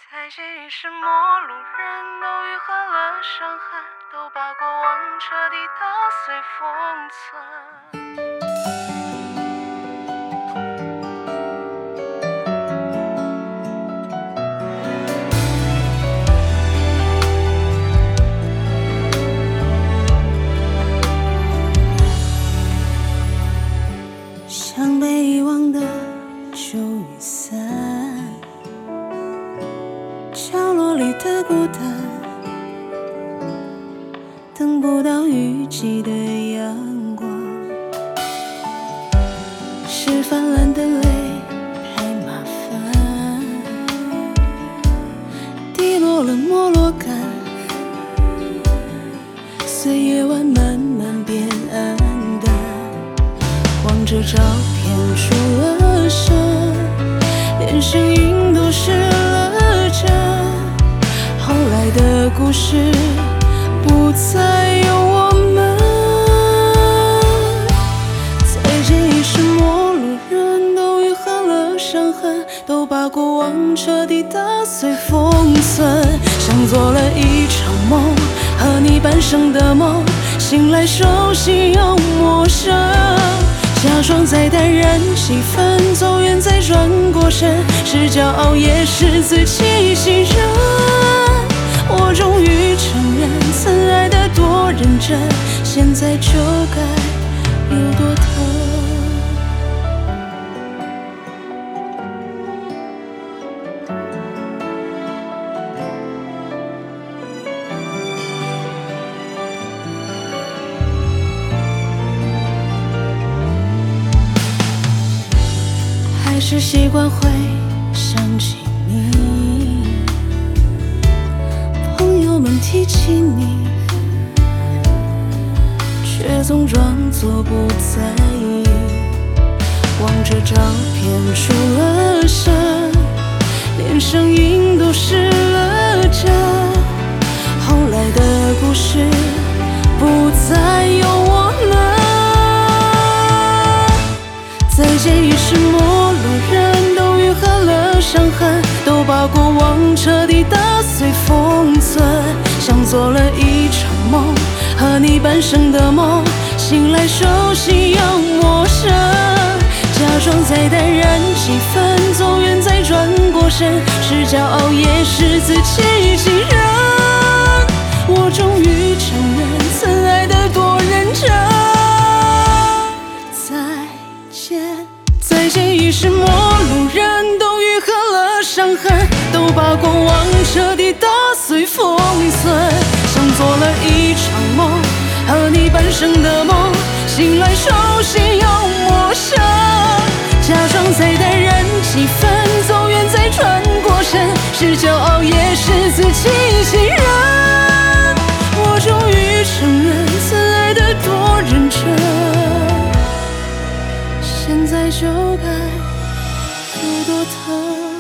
再见已是陌路人，都愈合了伤痕，都把过往彻底打碎封存。 像被遗忘的旧雨伞，角落里的孤单，等不到雨季的阳光，是泛滥的泪太麻烦，滴落了没落感，随夜晚慢慢变暗淡。望着照片出了声，连声音都失了真。后来的故事不再有我们，再见已是陌路人，都愈合了伤痕，都把过往彻底打碎封存。像做了一场梦，和你半生的梦，醒来熟悉又陌生。假装再淡然几分，走远再转过身，是骄傲也是自欺欺人。我终于承认，曾爱得多认真，现在就该有多疼。还是习惯会想起你，朋友们提起你，却总装作不在意。望着照片出了声，连声音都失了真。后来的故事不再有我们，再见已是陌路人，都愈合了伤痕，都把过往彻底打碎封存。像做了一场梦，和你半生的梦，醒来熟悉又陌生。假装再淡然几分，走远再转过身，是骄傲也是自欺欺人。我终于承认，曾爱得多认真。再见已是陌路人，都愈合了伤痕，都把过往彻底打碎封存。像做了一场梦，和你半生的梦，醒来熟悉又陌生。假装再淡然几分，走远再转过身，是骄傲也是自欺欺人。我终于承认，曾爱得多认真，现在就该有多疼。